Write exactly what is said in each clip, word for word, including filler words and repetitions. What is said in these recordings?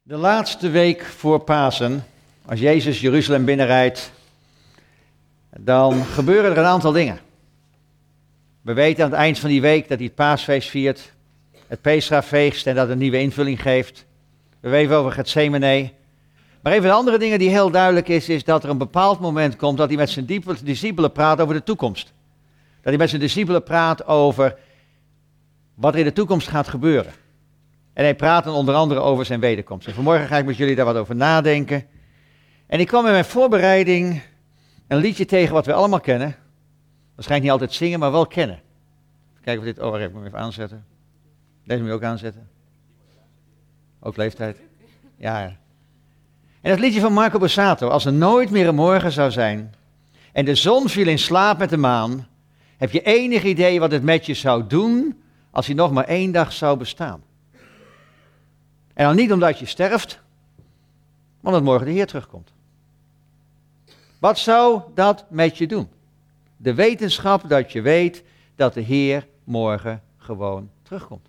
De laatste week voor Pasen, als Jezus Jeruzalem binnenrijdt, dan gebeuren er een aantal dingen. We weten aan het eind van die week dat hij het paasfeest viert, het Pesachfeest en dat een nieuwe invulling geeft. We weten over Getsemane. Maar een van de andere dingen die heel duidelijk is, is dat er een bepaald moment komt dat hij met zijn discipelen praat over de toekomst. Dat hij met zijn discipelen praat over wat er in de toekomst gaat gebeuren. En hij praat dan onder andere over zijn wederkomst. En vanmorgen ga ik met jullie daar wat over nadenken. En ik kwam in mijn voorbereiding een liedje tegen wat we allemaal kennen. Waarschijnlijk niet altijd zingen, maar wel kennen. Even kijken of dit... Oh, wacht, ik moet hem even aanzetten. Deze moet je ook aanzetten. Ook leeftijd. Ja, ja. En dat liedje van Marco Borsato. Als er nooit meer een morgen zou zijn en de zon viel in slaap met de maan, heb je enig idee wat het met je zou doen als hij nog maar één dag zou bestaan. En dan niet omdat je sterft, maar omdat morgen de Heer terugkomt. Wat zou dat met je doen? De wetenschap dat je weet dat de Heer morgen gewoon terugkomt.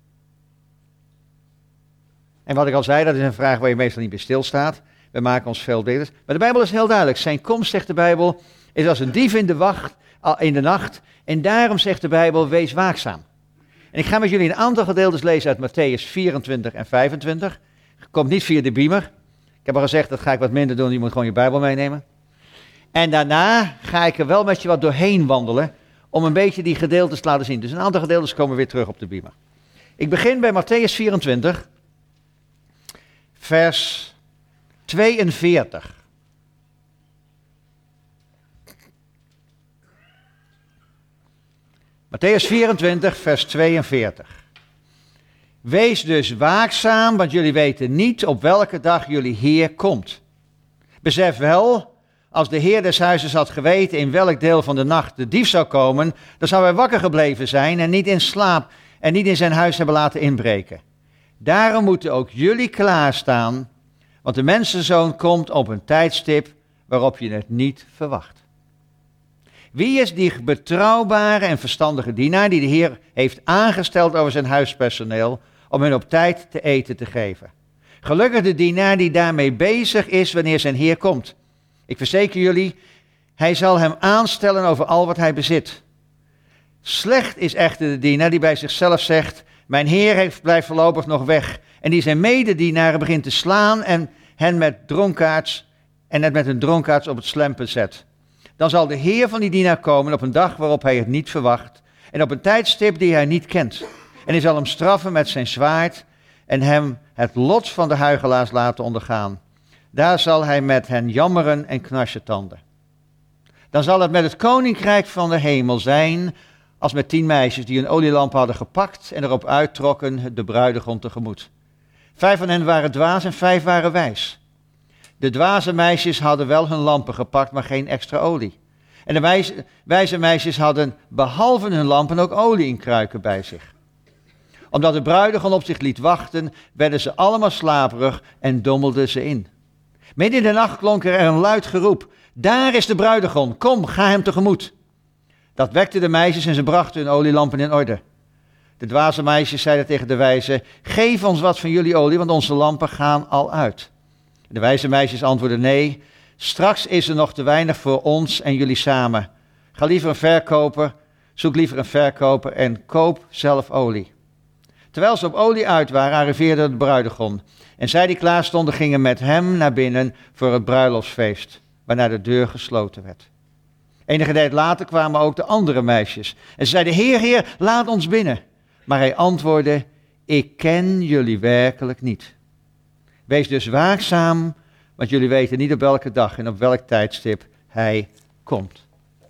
En wat ik al zei, dat is een vraag waar je meestal niet bij stilstaat. We maken ons veel beter. Maar de Bijbel is heel duidelijk. Zijn komst, zegt de Bijbel, is als een dief in de, wacht, in de nacht. En daarom zegt de Bijbel, wees waakzaam. En ik ga met jullie een aantal gedeeltes lezen uit Mattheüs vierentwintig en vijfentwintig. Komt niet via de beamer. Ik heb al gezegd, dat ga ik wat minder doen. Je moet gewoon je Bijbel meenemen. En daarna ga ik er wel met je wat doorheen wandelen, om een beetje die gedeeltes te laten zien. Dus een aantal gedeeltes komen weer terug op de beamer. Ik begin bij Mattheüs vierentwintig, vers tweeënveertig. Mattheüs vierentwintig, vers tweeënveertig. Wees dus waakzaam, want jullie weten niet op welke dag jullie Heer komt. Besef wel, als de Heer des huizes had geweten in welk deel van de nacht de dief zou komen, dan zou hij wakker gebleven zijn en niet in slaap en niet in zijn huis hebben laten inbreken. Daarom moeten ook jullie klaarstaan, want de mensenzoon komt op een tijdstip waarop je het niet verwacht. Wie is die betrouwbare en verstandige dienaar die de Heer heeft aangesteld over zijn huispersoneel om hen op tijd te eten te geven? Gelukkig de dienaar die daarmee bezig is wanneer zijn Heer komt. Ik verzeker jullie, hij zal hem aanstellen over al wat hij bezit. Slecht is echter de dienaar die bij zichzelf zegt, mijn Heer heeft, blijft voorlopig nog weg. En die zijn mededienaren begint te slaan en hen met dronkaards en het met hun dronkaards op het slempen zet. Dan zal de Heer van die dienaar komen op een dag waarop hij het niet verwacht en op een tijdstip die hij niet kent. En hij zal hem straffen met zijn zwaard en hem het lot van de huichelaars laten ondergaan. Daar zal hij met hen jammeren en knarsetanden. Dan zal het met het koninkrijk van de hemel zijn als met tien meisjes die een olielamp hadden gepakt en erop uittrokken de bruidegom tegemoet. Vijf van hen waren dwaas en vijf waren wijs. De dwaze meisjes hadden wel hun lampen gepakt, maar geen extra olie. En de wijze, wijze meisjes hadden behalve hun lampen ook olie in kruiken bij zich. Omdat de bruidegom op zich liet wachten, werden ze allemaal slaperig en dommelden ze in. Midden in de nacht klonk er een luid geroep. Daar is de bruidegom, kom, ga hem tegemoet. Dat wekte de meisjes en ze brachten hun olielampen in orde. De dwaze meisjes zeiden tegen de wijze, geef ons wat van jullie olie, want onze lampen gaan al uit. De wijze meisjes antwoordden, nee, straks is er nog te weinig voor ons en jullie samen. Ga liever een verkoper, zoek liever een verkoper en koop zelf olie. Terwijl ze op olie uit waren, arriveerde de bruidegom. En zij die klaar stonden, gingen met hem naar binnen voor het bruiloftsfeest, waarna de deur gesloten werd. Enige tijd later kwamen ook de andere meisjes. En ze zeiden, Heer, Heer, laat ons binnen. Maar hij antwoordde, ik ken jullie werkelijk niet. Wees dus waakzaam, want jullie weten niet op welke dag en op welk tijdstip hij komt.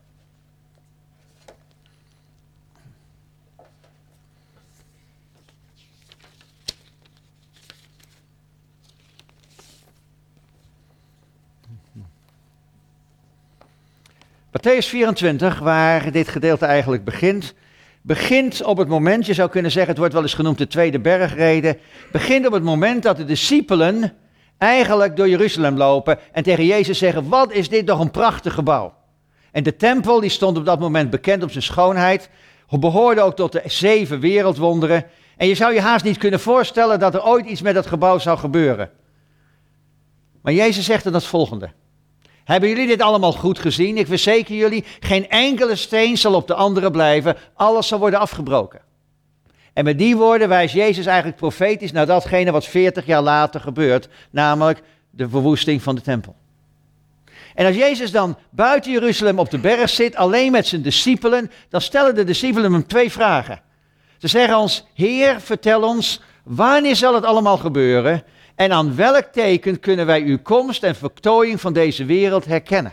Mattheüs vierentwintig, waar dit gedeelte eigenlijk begint, begint op het moment, je zou kunnen zeggen, het wordt wel eens genoemd de tweede bergrede, begint op het moment dat de discipelen eigenlijk door Jeruzalem lopen en tegen Jezus zeggen, wat is dit toch een prachtig gebouw. En de tempel, die stond op dat moment bekend op zijn schoonheid, behoorde ook tot de zeven wereldwonderen En je zou je haast niet kunnen voorstellen dat er ooit iets met dat gebouw zou gebeuren. Maar Jezus zegt dan het volgende. Hebben jullie dit allemaal goed gezien? Ik verzeker jullie, geen enkele steen zal op de andere blijven. Alles zal worden afgebroken. En met die woorden wijst Jezus eigenlijk profetisch naar datgene wat veertig jaar later gebeurt. Namelijk de verwoesting van de tempel. En als Jezus dan buiten Jeruzalem op de berg zit, alleen met zijn discipelen, dan stellen de discipelen hem twee vragen. Ze zeggen ons, Heer, vertel ons, wanneer zal het allemaal gebeuren? En aan welk teken kunnen wij uw komst en vertooiing van deze wereld herkennen?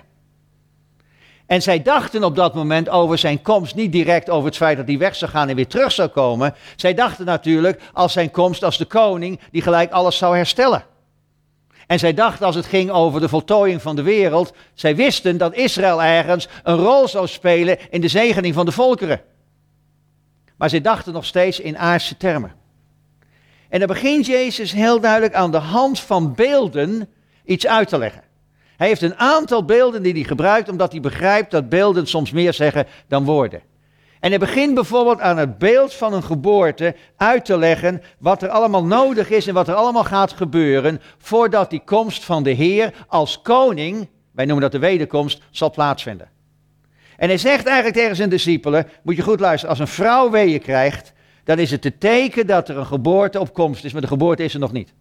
En zij dachten op dat moment over zijn komst, niet direct over het feit dat hij weg zou gaan en weer terug zou komen. Zij dachten natuurlijk als zijn komst als de koning die gelijk alles zou herstellen. En zij dachten als het ging over de voltooiing van de wereld, zij wisten dat Israël ergens een rol zou spelen in de zegening van de volkeren. Maar zij dachten nog steeds in aardse termen. En dan begint Jezus heel duidelijk aan de hand van beelden iets uit te leggen. Hij heeft een aantal beelden die hij gebruikt, omdat hij begrijpt dat beelden soms meer zeggen dan woorden. En hij begint bijvoorbeeld aan het beeld van een geboorte uit te leggen wat er allemaal nodig is en wat er allemaal gaat gebeuren voordat die komst van de Heer als koning, wij noemen dat de wederkomst, zal plaatsvinden. En hij zegt eigenlijk tegen zijn discipelen, moet je goed luisteren, als een vrouw weeën krijgt, dan is het te teken dat er een geboorte op komst is, maar de geboorte is er nog niet.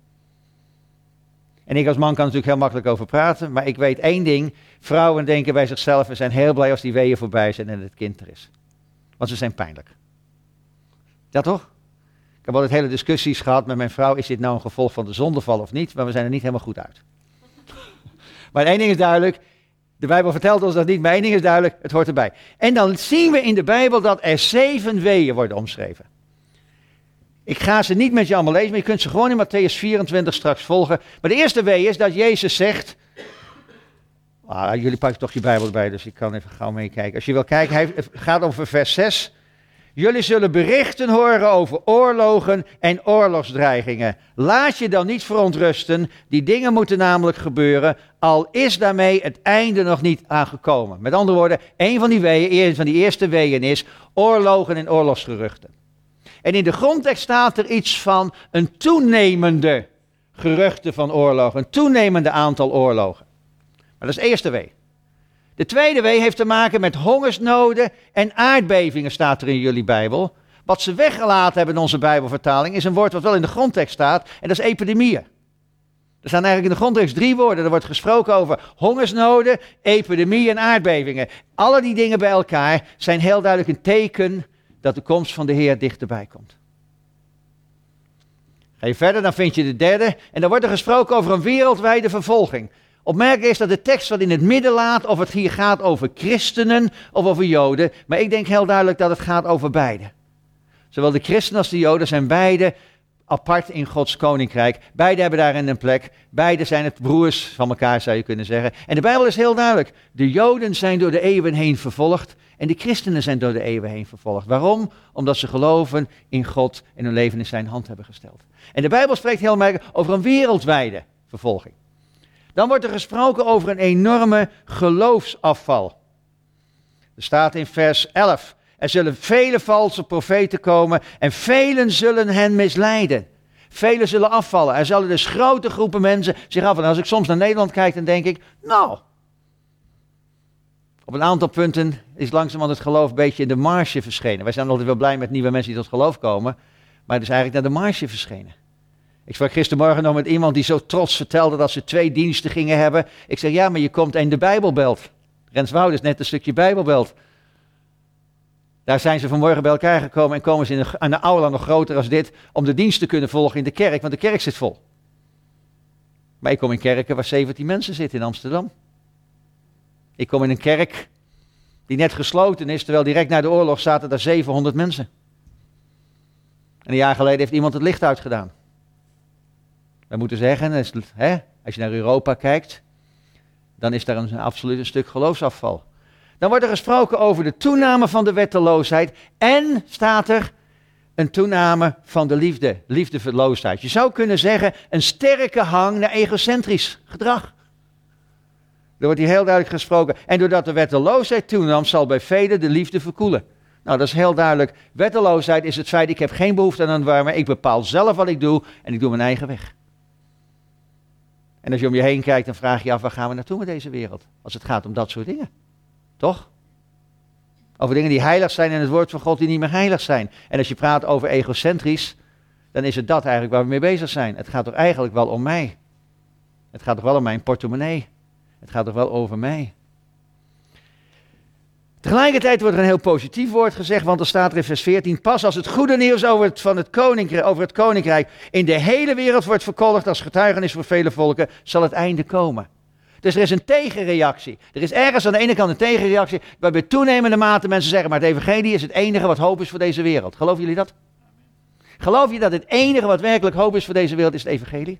En ik als man kan er natuurlijk heel makkelijk over praten, maar ik weet één ding, vrouwen denken bij zichzelf, we zijn heel blij als die weeën voorbij zijn en het kind er is. Want ze zijn pijnlijk. Ja toch? Ik heb altijd hele discussies gehad met mijn vrouw, is dit nou een gevolg van de zondeval of niet, maar we zijn er niet helemaal goed uit. Maar één ding is duidelijk, de Bijbel vertelt ons dat niet, maar één ding is duidelijk, het hoort erbij. En dan zien we in de Bijbel dat er zeven weeën worden omschreven. Ik ga ze niet met je allemaal lezen, maar je kunt ze gewoon in Matthäus vierentwintig straks volgen. Maar de eerste wee is dat Jezus zegt, ah, jullie pakken toch je Bijbel erbij, dus ik kan even gauw meekijken. Als je wil kijken, hij, het gaat over vers zes. Jullie zullen berichten horen over oorlogen en oorlogsdreigingen. Laat je dan niet verontrusten, die dingen moeten namelijk gebeuren, al is daarmee het einde nog niet aangekomen. Met andere woorden, een van die weeën, een van die eerste weeën is oorlogen en oorlogsgeruchten. En in de grondtekst staat er iets van een toenemende geruchten van oorlogen, een toenemende aantal oorlogen. Maar dat is de eerste wee. De tweede wee heeft te maken met hongersnoden en aardbevingen, staat er in jullie Bijbel. Wat ze weggelaten hebben in onze Bijbelvertaling is een woord wat wel in de grondtekst staat, en dat is epidemieën. Er staan eigenlijk in de grondtekst drie woorden. Er wordt gesproken over hongersnoden, epidemieën en aardbevingen. Alle die dingen bij elkaar zijn heel duidelijk een teken dat de komst van de Heer dichterbij komt. Ga je verder, dan vind je de derde. En dan wordt er gesproken over een wereldwijde vervolging. Opmerkelijk is dat de tekst wat in het midden laat, of het hier gaat over christenen of over joden. Maar ik denk heel duidelijk dat het gaat over beide. Zowel de christenen als de joden zijn beide apart in Gods koninkrijk. Beide hebben daarin een plek. Beide zijn het broers van elkaar, zou je kunnen zeggen. En de Bijbel is heel duidelijk. De joden zijn door de eeuwen heen vervolgd. En de christenen zijn door de eeuwen heen vervolgd. Waarom? Omdat ze geloven in God en hun leven in zijn hand hebben gesteld. En de Bijbel spreekt heel erg over een wereldwijde vervolging. Dan wordt er gesproken over een enorme geloofsafval. Er staat in vers elf. Er zullen vele valse profeten komen en velen zullen hen misleiden. Velen zullen afvallen. Er zullen dus grote groepen mensen zich afvallen. Als ik soms naar Nederland kijk, dan denk ik, nou, op een aantal punten is langzamerhand het geloof een beetje in de marge verschenen. Wij zijn altijd wel blij met nieuwe mensen die tot geloof komen, maar het is eigenlijk naar de marge verschenen. Ik sprak gistermorgen nog met iemand die zo trots vertelde dat ze twee diensten gingen hebben. Ik zeg, ja, maar je komt in de Bijbelbelt. Renswoude is net een stukje Bijbelbelt. Daar zijn ze vanmorgen bij elkaar gekomen en komen ze in een, een aula nog groter als dit, om de dienst te kunnen volgen in de kerk, want de kerk zit vol. Maar ik kom in kerken waar zeventien mensen zitten in Amsterdam. Ik kom in een kerk die net gesloten is, terwijl direct na de oorlog zaten daar zevenhonderd mensen. En een jaar geleden heeft iemand het licht uitgedaan. Wij moeten zeggen, als, hè, als je naar Europa kijkt, dan is daar een absoluut een stuk geloofsafval. Dan wordt er gesproken over de toename van de wetteloosheid en staat er een toename van de liefde, liefdeverloosheid. Je zou kunnen zeggen een sterke hang naar egocentrisch gedrag. Er wordt hier heel duidelijk gesproken. En doordat de wetteloosheid toenam, zal bij velen de liefde verkoelen. Nou, dat is heel duidelijk. Wetteloosheid is het feit, ik heb geen behoefte aan een warme. Ik bepaal zelf wat ik doe en ik doe mijn eigen weg. En als je om je heen kijkt, dan vraag je je af, waar gaan we naartoe met deze wereld? Als het gaat om dat soort dingen. Toch? Over dingen die heilig zijn en het woord van God die niet meer heilig zijn. En als je praat over egocentrisch, dan is het dat eigenlijk waar we mee bezig zijn. Het gaat toch eigenlijk wel om mij. Het gaat toch wel om mijn portemonnee. Het gaat toch wel over mij. Tegelijkertijd wordt er een heel positief woord gezegd, want er staat er in vers veertien, pas als het goede nieuws over het, van het koninkrijk, over het koninkrijk in de hele wereld wordt verkondigd als getuigenis voor vele volken, zal het einde komen. Dus er is een tegenreactie. Er is ergens aan de ene kant een tegenreactie, waarbij toenemende mate mensen zeggen, maar het evangelie is het enige wat hoop is voor deze wereld. Geloven jullie dat? Geloof je dat het enige wat werkelijk hoop is voor deze wereld is het evangelie?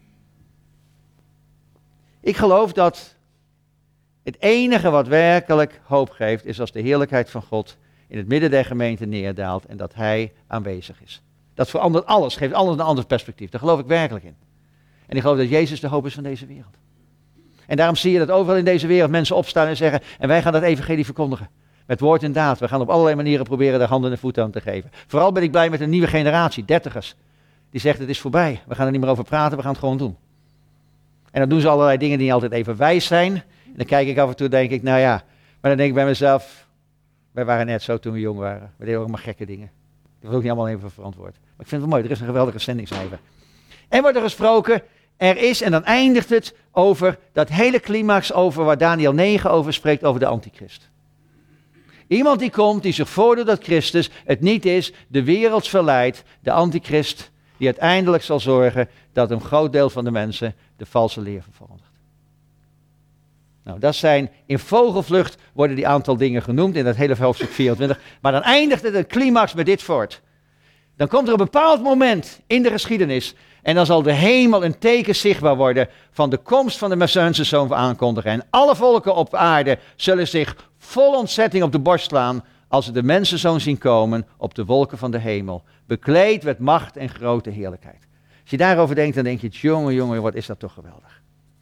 Ik geloof dat het enige wat werkelijk hoop geeft, is als de heerlijkheid van God in het midden der gemeente neerdaalt en dat Hij aanwezig is. Dat verandert alles, geeft alles een ander perspectief. Daar geloof ik werkelijk in. En ik geloof dat Jezus de hoop is van deze wereld. En daarom zie je dat overal in deze wereld mensen opstaan en zeggen, en wij gaan dat evangelie verkondigen. Met woord en daad. We gaan op allerlei manieren proberen daar handen en voeten aan te geven. Vooral ben ik blij met een nieuwe generatie, dertigers. Die zegt, het is voorbij. We gaan er niet meer over praten, we gaan het gewoon doen. En dan doen ze allerlei dingen die niet altijd even wijs zijn. En dan kijk ik af en toe, denk ik, nou ja. Maar dan denk ik bij mezelf, wij waren net zo toen we jong waren. We deden ook maar gekke dingen. Dat was ook niet allemaal even verantwoord. Maar ik vind het wel mooi, er is een geweldige zendingscijfer. En wordt er gesproken, er is, en dan eindigt het over dat hele climax over waar Daniel negen over spreekt, over de antichrist. Iemand die komt, die zich voordoet dat Christus het niet is, de wereld verleidt, de antichrist, die uiteindelijk zal zorgen dat een groot deel van de mensen de valse leer vervolgt. Nou, dat zijn, in vogelvlucht worden die aantal dingen genoemd in dat hele hoofdstuk vierentwintig, maar dan eindigt het een climax met dit voort. Dan komt er een bepaald moment in de geschiedenis en dan zal de hemel een teken zichtbaar worden van de komst van de Messiaanse Zoon aankondigen. En alle volken op aarde zullen zich vol ontzetting op de borst slaan als ze de mensenzoon zien komen op de wolken van de hemel, bekleed met macht en grote heerlijkheid. Als je daarover denkt, dan denk je, jongen, jongen, wat is dat toch geweldig.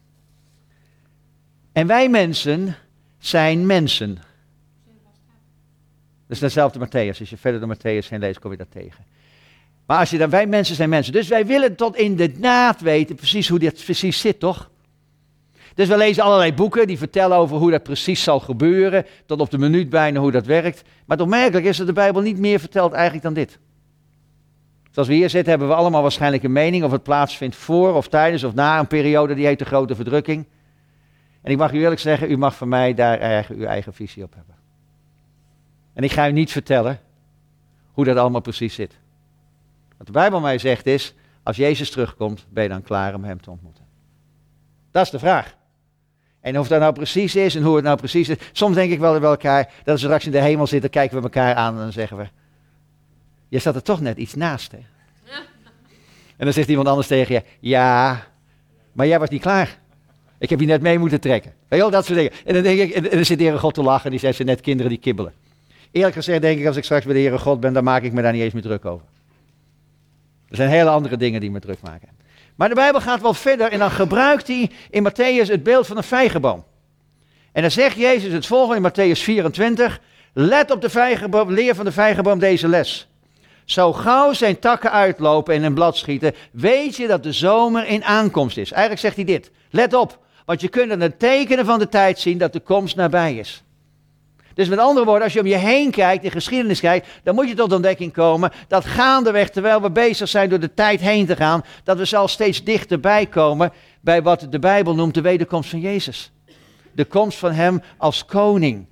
En wij mensen zijn mensen. Dat is dezelfde Matthäus. Als je verder door Matthäus heen leest, kom je dat tegen. Maar als je dan, wij mensen zijn mensen. Dus wij willen tot in de naad weten precies hoe dit precies zit, toch? Dus we lezen allerlei boeken die vertellen over hoe dat precies zal gebeuren. Tot op de minuut bijna hoe dat werkt. Maar het opmerkelijk is dat de Bijbel niet meer vertelt eigenlijk dan dit. Zoals we hier zitten hebben we allemaal waarschijnlijk een mening of het plaatsvindt voor of tijdens of na een periode die heet de grote verdrukking. En ik mag u eerlijk zeggen, u mag van mij daar eigen, uw eigen visie op hebben. En ik ga u niet vertellen hoe dat allemaal precies zit. Wat de Bijbel mij zegt is, als Jezus terugkomt, ben je dan klaar om hem te ontmoeten. Dat is de vraag. En of dat nou precies is en hoe het nou precies is. Soms denk ik wel bij elkaar, dat we straks in de hemel zitten, kijken we elkaar aan en dan zeggen we, je zat er toch net iets naast, hè? En dan zegt iemand anders tegen je, ja, maar jij was niet klaar. Ik heb je net mee moeten trekken. Weet je wel, dat soort dingen. En dan denk ik, en dan zit de Heere God te lachen, die zegt ze net kinderen die kibbelen. Eerlijk gezegd denk ik, als ik straks bij de Heere God ben, dan maak ik me daar niet eens meer druk over. Er zijn hele andere dingen die me druk maken. Maar de Bijbel gaat wel verder en dan gebruikt hij in Matthäus het beeld van een vijgenboom. En dan zegt Jezus het volgende in Matthäus vierentwintig. Let op de vijgenboom, leer van de vijgenboom deze les. Zo gauw zijn takken uitlopen en een blad schieten, weet je dat de zomer in aankomst is. Eigenlijk zegt hij dit. Let op, want je kunt aan de tekenen van de tijd zien dat de komst nabij is. Dus met andere woorden, als je om je heen kijkt, de geschiedenis kijkt, dan moet je tot de ontdekking komen dat gaandeweg, terwijl we bezig zijn door de tijd heen te gaan, dat we zelfs steeds dichterbij komen bij wat de Bijbel noemt de wederkomst van Jezus. De komst van hem als koning.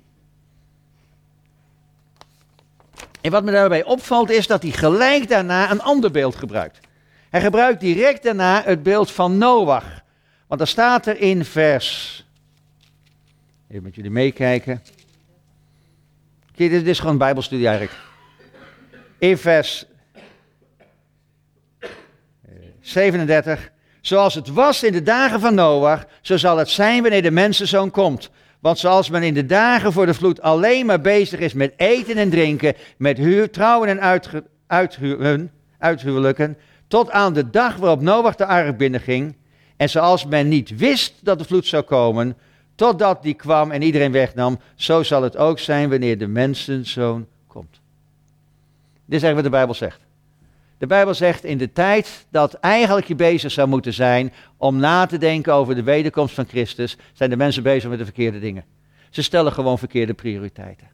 En wat me daarbij opvalt is dat hij gelijk daarna een ander beeld gebruikt. Hij gebruikt direct daarna het beeld van Noach. Want dan staat er in vers... Even met jullie meekijken. Kijk, dit is gewoon een bijbelstudie eigenlijk. In vers zevenendertig. Zoals het was in de dagen van Noach, zo zal het zijn wanneer de mensenzoon komt. Want zoals men in de dagen voor de vloed alleen maar bezig is met eten en drinken, met huur, trouwen en uitge, uithuwen, uithuwelijken, tot aan de dag waarop Noach de ark binnenging. En zoals men niet wist dat de vloed zou komen, totdat die kwam en iedereen wegnam, zo zal het ook zijn wanneer de mensenzoon komt. Dit is eigenlijk wat de Bijbel zegt. De Bijbel zegt in de tijd dat eigenlijk je bezig zou moeten zijn om na te denken over de wederkomst van Christus, zijn de mensen bezig met de verkeerde dingen. Ze stellen gewoon verkeerde prioriteiten.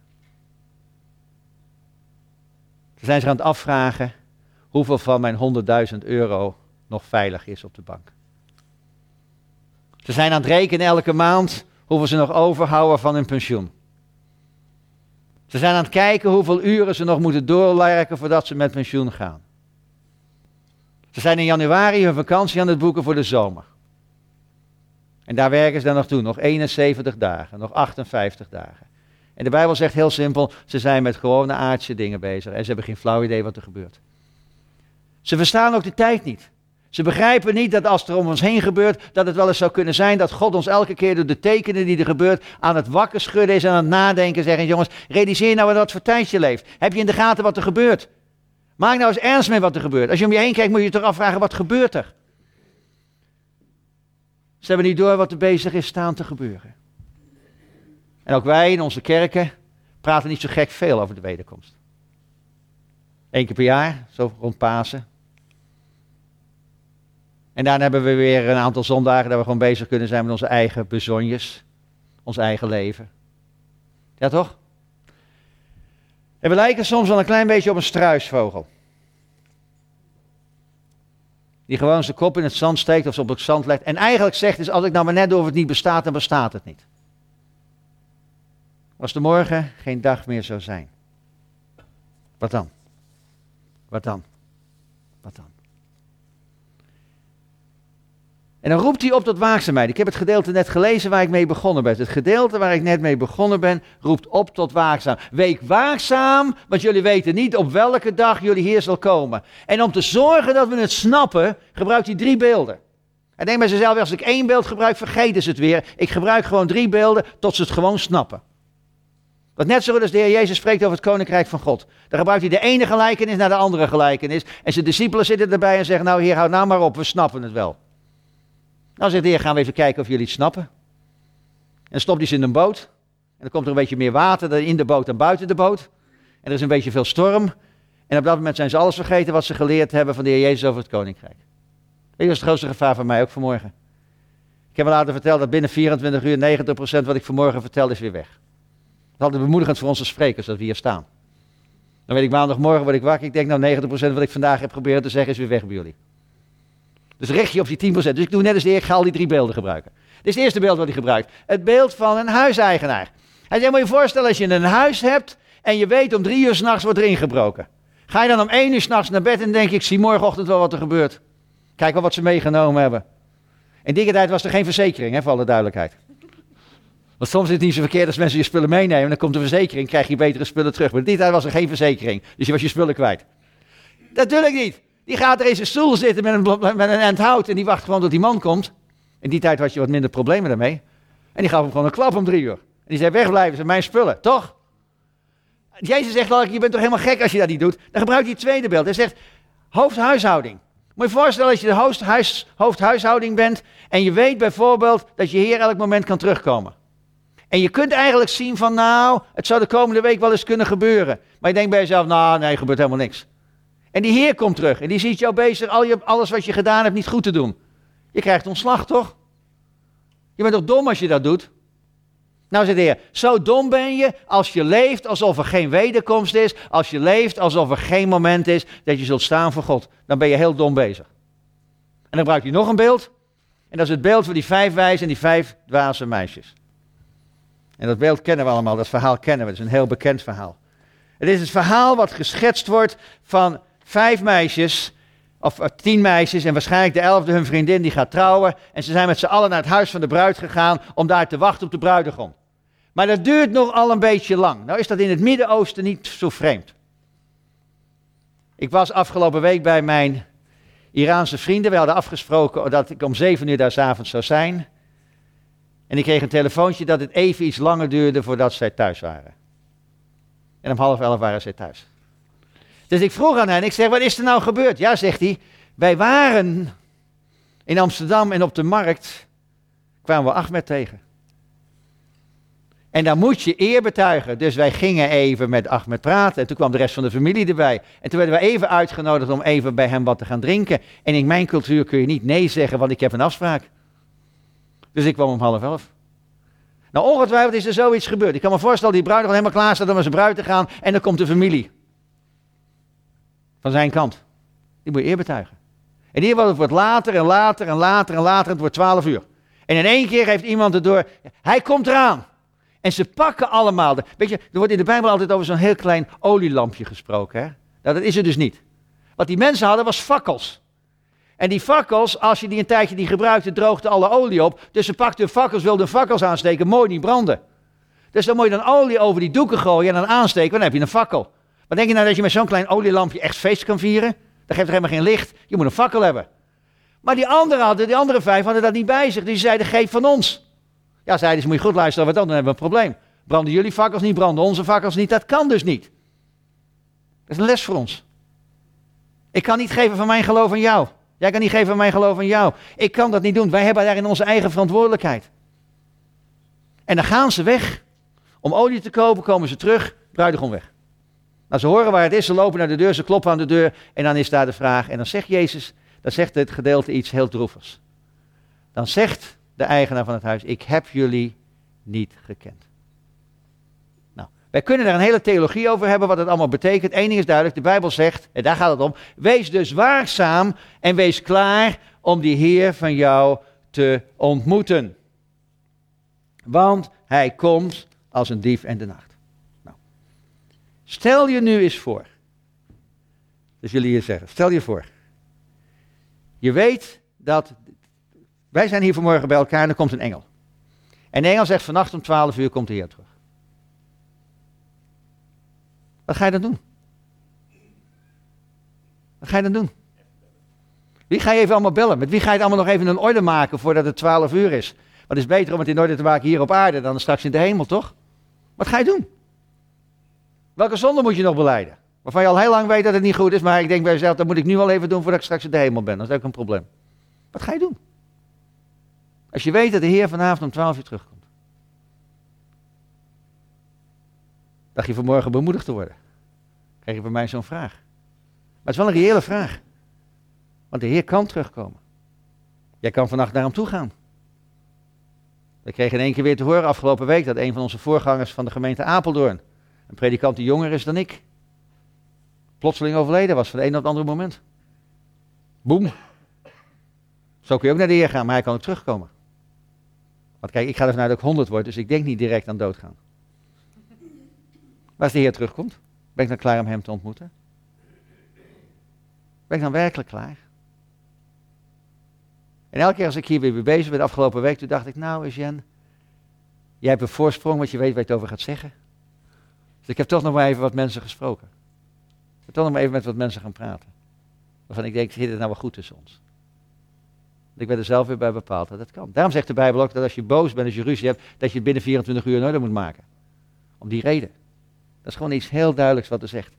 Ze zijn zich aan het afvragen hoeveel van mijn honderdduizend euro nog veilig is op de bank. Ze zijn aan het rekenen elke maand hoeveel ze nog overhouden van hun pensioen. Ze zijn aan het kijken hoeveel uren ze nog moeten doorwerken voordat ze met pensioen gaan. Ze zijn in januari hun vakantie aan het boeken voor de zomer. En daar werken ze dan nog toe, nog eenenzeventig dagen, nog achtenvijftig dagen. En de Bijbel zegt heel simpel, ze zijn met gewone aardse dingen bezig en ze hebben geen flauw idee wat er gebeurt. Ze verstaan ook de tijd niet. Ze begrijpen niet dat als er om ons heen gebeurt, dat het wel eens zou kunnen zijn dat God ons elke keer door de tekenen die er gebeurt aan het wakker schudden is en aan het nadenken zeggen, jongens, realiseer nou wat voor tijd je leeft. Heb je in de gaten wat er gebeurt? Maak nou eens ernst mee wat er gebeurt. Als je om je heen kijkt, moet je je toch afvragen, wat gebeurt er? Ze hebben niet door wat er bezig is staan te gebeuren. En ook wij in onze kerken praten niet zo gek veel over de wederkomst. Eén keer per jaar, zo rond Pasen. En daarna hebben we weer een aantal zondagen dat we gewoon bezig kunnen zijn met onze eigen bezonjes. Ons eigen leven. Ja toch? En we lijken soms wel een klein beetje op een struisvogel. Die gewoon zijn kop in het zand steekt of ze op het zand legt. En eigenlijk zegt is, als ik nou maar net doe of het niet bestaat, dan bestaat het niet. Als er morgen geen dag meer zou zijn. Wat dan? Wat dan? Wat dan? En dan roept hij op tot waakzaamheid. Ik heb het gedeelte net gelezen waar ik mee begonnen ben. Het gedeelte waar ik net mee begonnen ben, roept op tot waakzaam. Week waakzaam, want jullie weten niet op welke dag jullie hier zal komen. En om te zorgen dat we het snappen, gebruikt hij drie beelden. Hij denkt bij zichzelf, als ik één beeld gebruik, vergeten ze het weer. Ik gebruik gewoon drie beelden tot ze het gewoon snappen. Want net zo als de Heer Jezus spreekt over het Koninkrijk van God. Dan gebruikt hij de ene gelijkenis naar de andere gelijkenis. En zijn discipelen zitten erbij en zeggen, nou Heer, houd nou maar op, we snappen het wel. Nou zegt de Heer, gaan we even kijken of jullie het snappen. En dan stopt hij ze in een boot. En dan komt er een beetje meer water in de boot dan buiten de boot. En er is een beetje veel storm. En op dat moment zijn ze alles vergeten wat ze geleerd hebben van de Heer Jezus over het Koninkrijk. Weet je, dat is het grootste gevaar van mij ook vanmorgen. Ik heb me laten vertellen dat binnen vierentwintig uur negentig procent wat ik vanmorgen vertel is weer weg. Dat is altijd bemoedigend voor onze sprekers dat we hier staan. Dan weet ik maandagmorgen word ik wakker. Ik denk nou negentig procent wat ik vandaag heb proberen te zeggen is weer weg bij jullie. Dus richt je op die tien procent. Dus ik doe net als de Heer, ik ga al die drie beelden gebruiken. Dit is het eerste beeld wat hij gebruikt. Het beeld van een huiseigenaar. Hij zegt, moet je je voorstellen als je een huis hebt en je weet om drie uur 's nachts wordt er ingebroken. Ga je dan om één uur 's nachts naar bed en denk je, ik zie morgenochtend wel wat er gebeurt. Kijk wel wat ze meegenomen hebben. In die tijd was er geen verzekering, hè, voor alle duidelijkheid. Want soms is het niet zo verkeerd als mensen je spullen meenemen. Dan komt de verzekering, krijg je betere spullen terug. Maar in die tijd was er geen verzekering. Dus je was je spullen kwijt. Natuurlijk niet. Die gaat er in zijn stoel zitten met een, met een end hout en die wacht gewoon tot die man komt. In die tijd had je wat minder problemen daarmee. En die gaf hem gewoon een klap om drie uur. En die zei, wegblijven, zijn mijn spullen, toch? Jezus zegt wel, je bent toch helemaal gek als je dat niet doet. Dan gebruikt hij het tweede beeld. Hij zegt, hoofdhuishouding. Moet je je voorstellen als je de hoofdhuis, hoofdhuishouding bent en je weet bijvoorbeeld dat je Heer elk moment kan terugkomen. En je kunt eigenlijk zien van, nou, het zou de komende week wel eens kunnen gebeuren. Maar je denkt bij jezelf, nou, nee, er gebeurt helemaal niks. En die Heer komt terug en die ziet jou bezig al je, alles wat je gedaan hebt niet goed te doen. Je krijgt ontslag, toch? Je bent toch dom als je dat doet? Nou zegt de Heer, zo dom ben je als je leeft alsof er geen wederkomst is, als je leeft alsof er geen moment is dat je zult staan voor God. Dan ben je heel dom bezig. En dan gebruikt hij nog een beeld. En dat is het beeld van die vijf wijze en die vijf dwaze meisjes. En dat beeld kennen we allemaal, dat verhaal kennen we, dat is een heel bekend verhaal. Het is het verhaal wat geschetst wordt van vijf meisjes, of tien meisjes en waarschijnlijk de elfde hun vriendin die gaat trouwen. En ze zijn met z'n allen naar het huis van de bruid gegaan om daar te wachten op de bruidegom. Maar dat duurt nogal een beetje lang. Nou is dat in het Midden-Oosten niet zo vreemd. Ik was afgelopen week bij mijn Iraanse vrienden. We hadden afgesproken dat ik om zeven uur daar 's avonds zou zijn. En ik kreeg een telefoontje dat het even iets langer duurde voordat zij thuis waren. En om half elf waren zij thuis. Dus ik vroeg aan hen, ik zeg, wat is er nou gebeurd? Ja, zegt hij, wij waren in Amsterdam en op de markt kwamen we Ahmed tegen. En dan moet je eer betuigen. Dus wij gingen even met Ahmed praten. En toen kwam de rest van de familie erbij. En toen werden we even uitgenodigd om even bij hem wat te gaan drinken. En in mijn cultuur kun je niet nee zeggen, want ik heb een afspraak. Dus ik kwam om half elf. Nou, ongetwijfeld is er zoiets gebeurd. Ik kan me voorstellen, die bruidegom helemaal klaar staat om met zijn bruid te gaan. En dan komt de familie. Van zijn kant. Die moet je eer betuigen. En hier wordt het later en later en later en later. Het wordt twaalf uur. En in één keer heeft iemand het door. Hij komt eraan. En ze pakken allemaal. De, weet je, er wordt in de Bijbel altijd over zo'n heel klein olielampje gesproken. Hè? Nou, dat is er dus niet. Wat die mensen hadden was fakkels. En die fakkels, als je die een tijdje niet gebruikte, droogde alle olie op. Dus ze pakten hun fakkels, wilden hun fakkels aansteken, mooi niet branden. Dus dan moet je dan olie over die doeken gooien en dan aansteken, dan heb je een fakkel. Maar denk je nou dat je met zo'n klein olielampje echt feest kan vieren? Dat geeft er helemaal geen licht. Je moet een fakkel hebben. Maar die anderen hadden, die andere vijf hadden dat niet bij zich. Dus die zeiden, geef van ons. Ja, zeiden ze, moet je goed luisteren, wat dan, dan hebben we een probleem. Branden jullie fakkels niet, branden onze fakkels niet. Dat kan dus niet. Dat is een les voor ons. Ik kan niet geven van mijn geloof aan jou. Jij kan niet geven van mijn geloof aan jou. Ik kan dat niet doen. Wij hebben daarin onze eigen verantwoordelijkheid. En dan gaan ze weg. Om olie te kopen, komen ze terug, bruidegom weg. Nou, ze horen waar het is, ze lopen naar de deur, ze kloppen aan de deur. En dan is daar de vraag. En dan zegt Jezus, dan zegt het gedeelte iets heel droevigs. Dan zegt de eigenaar van het huis, ik heb jullie niet gekend. Nou, wij kunnen daar een hele theologie over hebben wat het allemaal betekent. Eén ding is duidelijk, de Bijbel zegt, en daar gaat het om, wees dus waakzaam en wees klaar om die Heer van jou te ontmoeten. Want hij komt als een dief in de nacht. Nou, stel je nu eens voor, dus jullie hier zeggen, stel je voor, je weet dat, wij zijn hier vanmorgen bij elkaar en er komt een engel. En de engel zegt, vannacht om twaalf uur komt de Heer terug. Wat ga je dan doen? Wat ga je dan doen? Wie ga je even allemaal bellen? Met wie ga je het allemaal nog even in orde maken voordat het twaalf uur is? Want het is beter om het in orde te maken hier op aarde dan straks in de hemel, toch? Wat ga je doen? Welke zonde moet je nog belijden? Waarvan je al heel lang weet dat het niet goed is, maar ik denk bij jezelf, dat moet ik nu al even doen voordat ik straks in de hemel ben. Dat is ook een probleem. Wat ga je doen? Als je weet dat de Heer vanavond om twaalf uur terugkomt. Dacht je vanmorgen bemoedigd te worden? Krijg je van mij zo'n vraag. Maar het is wel een reële vraag. Want de Heer kan terugkomen. Jij kan vannacht naar hem toe gaan. We kregen in één keer weer te horen afgelopen week dat een van onze voorgangers van de gemeente Apeldoorn, een predikant die jonger is dan ik, plotseling overleden was van het een op het andere moment. Boem. Zo kun je ook naar de Heer gaan, maar hij kan ook terugkomen. Want kijk, ik ga ervan uit dat ik honderd word, dus ik denk niet direct aan doodgaan. Maar als de Heer terugkomt, ben ik dan klaar om hem te ontmoeten? Ben ik dan werkelijk klaar? En elke keer als ik hier weer bezig ben, de afgelopen week, toen dacht ik, nou Etienne, jij hebt een voorsprong, want je weet waar je het over gaat zeggen. Dus ik heb toch nog maar even wat mensen gesproken. Ik heb toch nog maar even met wat mensen gaan praten. Waarvan ik denk, zit het nou wel goed tussen ons? Ik ben er zelf weer bij bepaald dat het kan. Daarom zegt de Bijbel ook dat als je boos bent, als je ruzie hebt, dat je het binnen vierentwintig uur in orde moet maken. Om die reden. Dat is gewoon iets heel duidelijks wat er zegt.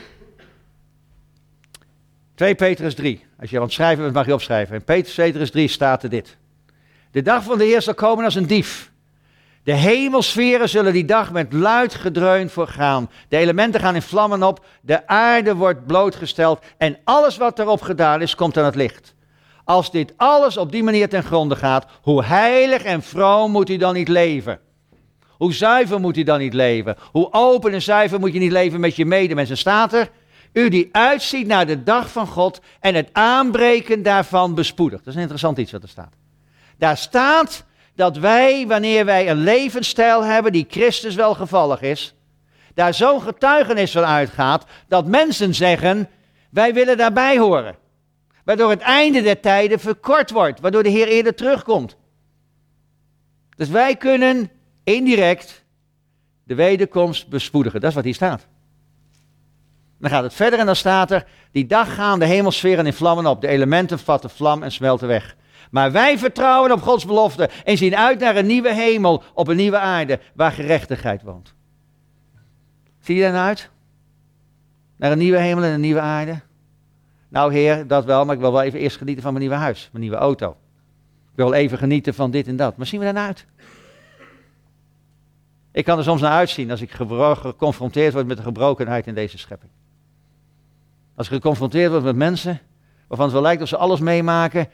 twee Petrus drie. Als je aan het schrijven bent, mag je opschrijven. In Petrus drie staat er dit. De dag van de Heer zal komen als een dief. De hemelsferen zullen die dag met luid gedreun voorgaan. De elementen gaan in vlammen op. De aarde wordt blootgesteld. En alles wat erop gedaan is, komt aan het licht. Als dit alles op die manier ten gronde gaat, hoe heilig en vroom moet u dan niet leven? Hoe zuiver moet u dan niet leven? Hoe open en zuiver moet je niet leven met je medemensen? Staat er, u die uitziet naar de dag van God en het aanbreken daarvan bespoedigt. Dat is een interessant iets wat er staat. Daar staat dat wij, wanneer wij een levensstijl hebben die Christus welgevallig is, daar zo'n getuigenis van uitgaat, dat mensen zeggen, wij willen daarbij horen. Waardoor het einde der tijden verkort wordt, waardoor de Heer eerder terugkomt. Dus wij kunnen indirect de wederkomst bespoedigen. Dat is wat hier staat. Dan gaat het verder en dan staat er, die dag gaan de hemelsferen in vlammen op. De elementen vatten vlam en smelten weg. Maar wij vertrouwen op Gods belofte en zien uit naar een nieuwe hemel op een nieuwe aarde waar gerechtigheid woont. Zie je daar nou uit? Naar een nieuwe hemel en een nieuwe aarde? Nou Heer, dat wel, maar ik wil wel even eerst genieten van mijn nieuwe huis, mijn nieuwe auto. Ik wil wel even genieten van dit en dat. Maar zien we daar nou uit? Ik kan er soms naar uitzien als ik gebro- geconfronteerd word met de gebrokenheid in deze schepping. Als ik geconfronteerd word met mensen waarvan het wel lijkt of ze alles meemaken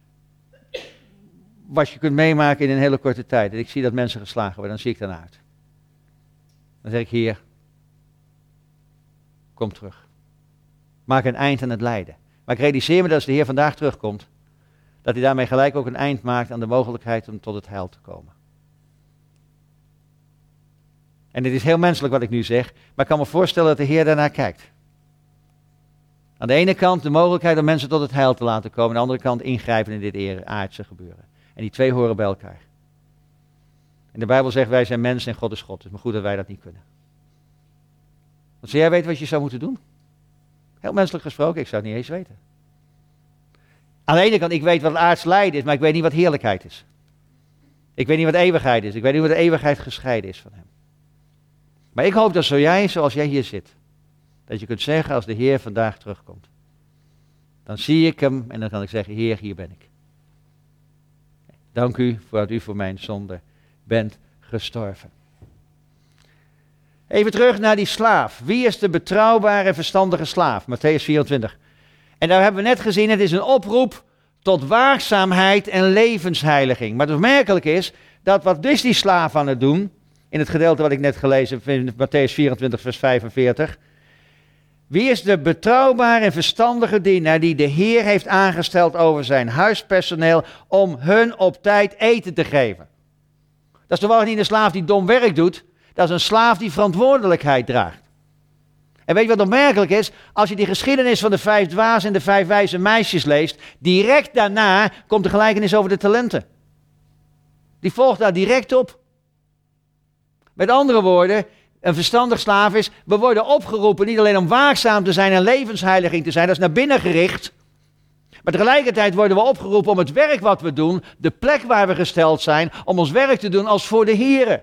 wat je kunt meemaken in een hele korte tijd. En ik zie dat mensen geslagen worden, dan zie ik daarna uit. Dan zeg ik, Heer, kom terug. Maak een eind aan het lijden. Maar ik realiseer me dat als de Heer vandaag terugkomt, dat hij daarmee gelijk ook een eind maakt aan de mogelijkheid om tot het heil te komen. En het is heel menselijk wat ik nu zeg, maar ik kan me voorstellen dat de Heer daarnaar kijkt. Aan de ene kant de mogelijkheid om mensen tot het heil te laten komen, aan de andere kant ingrijpen in dit aardse gebeuren. En die twee horen bij elkaar. En de Bijbel zegt, wij zijn mensen en God is God. Het is maar goed dat wij dat niet kunnen. Want zou jij weten wat je zou moeten doen? Heel menselijk gesproken, ik zou het niet eens weten. Aan de ene kant, ik weet wat het aards lijden is, maar ik weet niet wat heerlijkheid is. Ik weet niet wat eeuwigheid is. Ik weet niet wat de eeuwigheid gescheiden is van hem. Maar ik hoop dat zo jij, zoals jij hier zit, dat je kunt zeggen als de Heer vandaag terugkomt. Dan zie ik hem en dan kan ik zeggen, Heer, hier ben ik. Dank u voor dat u voor mijn zonde bent gestorven. Even terug naar die slaaf. Wie is de betrouwbare en verstandige slaaf? Matthäus vierentwintig. En daar hebben we net gezien, het is een oproep tot waakzaamheid en levensheiliging. Maar het opmerkelijk is, dat wat is die slaaf aan het doen? In het gedeelte wat ik net gelezen heb, in Matthäus vierentwintig vers vijfenveertig. Wie is de betrouwbare en verstandige dienaar die de Heer heeft aangesteld over zijn huispersoneel om hun op tijd eten te geven? Dat is toch wel niet een slaaf die dom werk doet, dat is een slaaf die verantwoordelijkheid draagt. En weet je wat opmerkelijk is? Als je die geschiedenis van de vijf dwazen en de vijf wijze meisjes leest, direct daarna komt de gelijkenis over de talenten. Die volgt daar direct op. Met andere woorden, een verstandig slaaf is, we worden opgeroepen niet alleen om waakzaam te zijn en levensheiliging te zijn, dat is naar binnen gericht. Maar tegelijkertijd worden we opgeroepen om het werk wat we doen, de plek waar we gesteld zijn, om ons werk te doen als voor de Heere.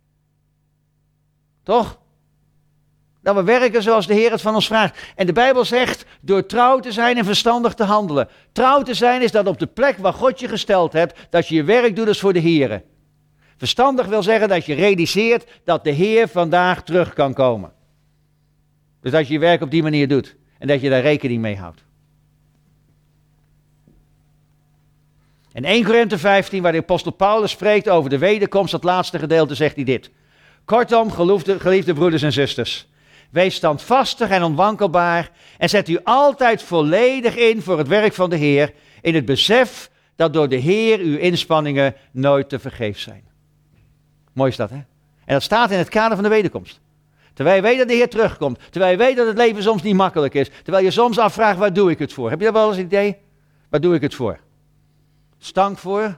Toch? Dat we werken zoals de Heer het van ons vraagt. En de Bijbel zegt, door trouw te zijn en verstandig te handelen. Trouw te zijn is dat op de plek waar God je gesteld hebt, dat je je werk doet als voor de Heere. Verstandig wil zeggen dat je realiseert dat de Heer vandaag terug kan komen. Dus dat je je werk op die manier doet. En dat je daar rekening mee houdt. In eerste Korinthe vijftien, waar de apostel Paulus spreekt over de wederkomst, dat laatste gedeelte, zegt hij dit. Kortom, geliefde, geliefde broeders en zusters. Wees standvastig en onwankelbaar en zet u altijd volledig in voor het werk van de Heer, in het besef dat door de Heer uw inspanningen nooit te vergeefs zijn. Mooi is dat, hè? En dat staat in het kader van de wederkomst. Terwijl je weet dat de Heer terugkomt, terwijl je weet dat het leven soms niet makkelijk is, terwijl je soms afvraagt, waar doe ik het voor? Heb je dat wel eens een idee? Waar doe ik het voor? Stank voor?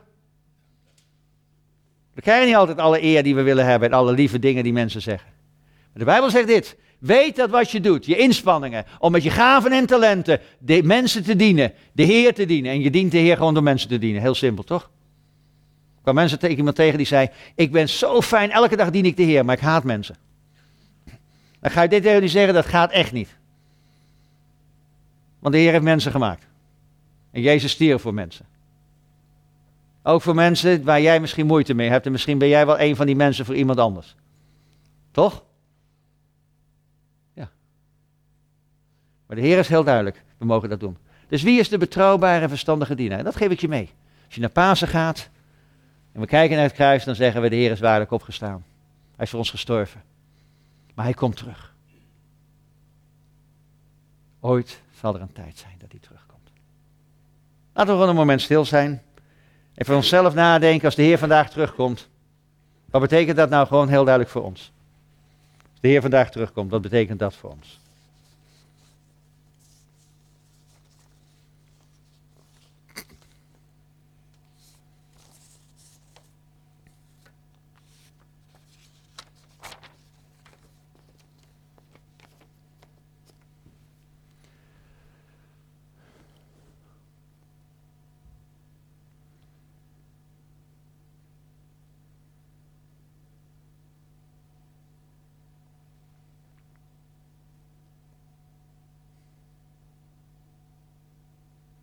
We krijgen niet altijd alle eer die we willen hebben en alle lieve dingen die mensen zeggen. Maar de Bijbel zegt dit. Weet dat wat je doet, je inspanningen, om met je gaven en talenten de mensen te dienen, de Heer te dienen. En je dient de Heer gewoon door mensen te dienen. Heel simpel, toch? Ik kwam mensen tegen iemand tegen die zei, ik ben zo fijn, elke dag dien ik de Heer, maar ik haat mensen. Dan ga je dit tegen die zeggen, dat gaat echt niet. Want de Heer heeft mensen gemaakt. En Jezus stierf voor mensen. Ook voor mensen waar jij misschien moeite mee hebt. En misschien ben jij wel een van die mensen voor iemand anders. Toch? Ja. Maar de Heer is heel duidelijk. We mogen dat doen. Dus wie is de betrouwbare en verstandige dienaar? En dat geef ik je mee. Als je naar Pasen gaat. En we kijken naar het kruis. Dan zeggen we de Heer is waarlijk opgestaan. Hij is voor ons gestorven. Maar hij komt terug. Ooit zal er een tijd zijn dat hij terugkomt. Laten we gewoon een moment stil zijn. En voor onszelf nadenken, als de Heer vandaag terugkomt, wat betekent dat nou gewoon heel duidelijk voor ons? Als de Heer vandaag terugkomt, wat betekent dat voor ons?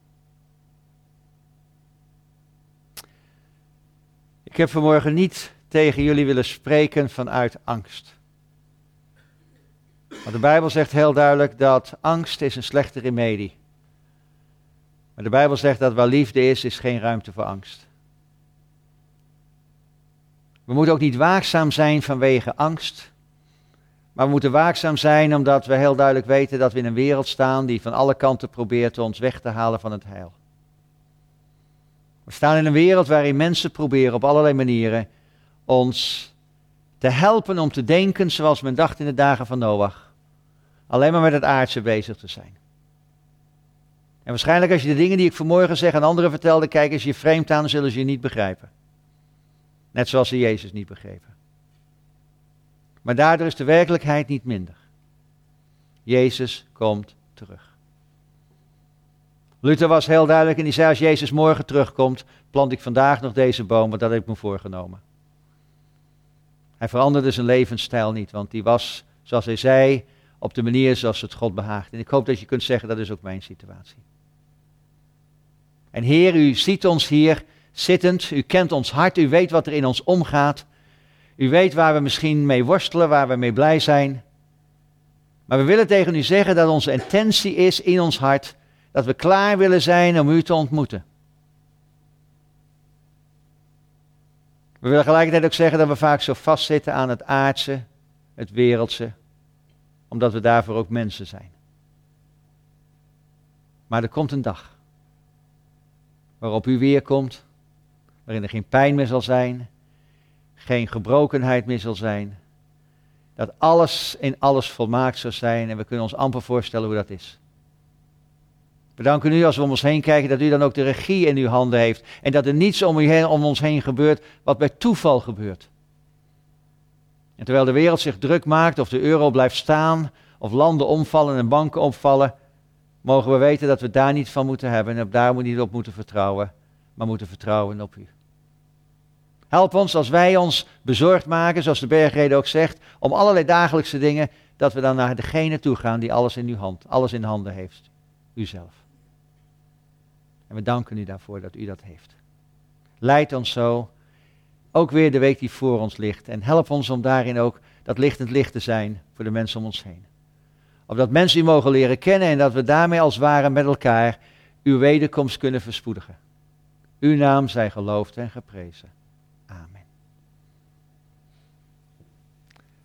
Ik heb vanmorgen niet tegen jullie willen spreken vanuit angst. Want de Bijbel zegt heel duidelijk dat angst is een slechte remedie. Maar de Bijbel zegt dat waar liefde is, is geen ruimte voor angst. We moeten ook niet waakzaam zijn vanwege angst. Maar we moeten waakzaam zijn omdat we heel duidelijk weten dat we in een wereld staan die van alle kanten probeert ons weg te halen van het heil. We staan in een wereld waarin mensen proberen op allerlei manieren ons te helpen om te denken zoals men dacht in de dagen van Noach. Alleen maar met het aardse bezig te zijn. En waarschijnlijk als je de dingen die ik vanmorgen zeg aan anderen vertelde, kijk eens je vreemd aan, zullen ze je niet begrijpen. Net zoals ze Jezus niet begrepen. Maar daardoor is de werkelijkheid niet minder. Jezus komt terug. Luther was heel duidelijk en die zei, als Jezus morgen terugkomt, plant ik vandaag nog deze boom, want dat heb ik me voorgenomen. Hij veranderde zijn levensstijl niet, want die was, zoals hij zei, op de manier zoals het God behaagt. En ik hoop dat je kunt zeggen, dat is ook mijn situatie. En Heer, u ziet ons hier zittend, u kent ons hart, u weet wat er in ons omgaat. U weet waar we misschien mee worstelen, waar we mee blij zijn. Maar we willen tegen u zeggen dat onze intentie is in ons hart, dat we klaar willen zijn om u te ontmoeten. We willen tegelijkertijd ook zeggen dat we vaak zo vastzitten aan het aardse, het wereldse, omdat we daarvoor ook mensen zijn. Maar er komt een dag waarop u weer komt, waarin er geen pijn meer zal zijn, geen gebrokenheid meer zal zijn, dat alles in alles volmaakt zal zijn en we kunnen ons amper voorstellen hoe dat is. We danken u als we om ons heen kijken dat u dan ook de regie in uw handen heeft en dat er niets om, u heen, om ons heen gebeurt wat bij toeval gebeurt. En terwijl de wereld zich druk maakt of de euro blijft staan of landen omvallen en banken opvallen, mogen we weten dat we daar niet van moeten hebben en daar niet op moeten vertrouwen, maar moeten vertrouwen op u. Help ons als wij ons bezorgd maken, zoals de bergrede ook zegt, om allerlei dagelijkse dingen, dat we dan naar degene toe gaan die alles in uw hand, alles in handen heeft. Uzelf. En we danken u daarvoor dat u dat heeft. Leid ons zo, ook weer de week die voor ons ligt. En help ons om daarin ook dat lichtend licht te zijn voor de mensen om ons heen. Opdat mensen u mogen leren kennen en dat we daarmee als het ware met elkaar uw wederkomst kunnen verspoedigen. Uw naam zij geloofd en geprezen.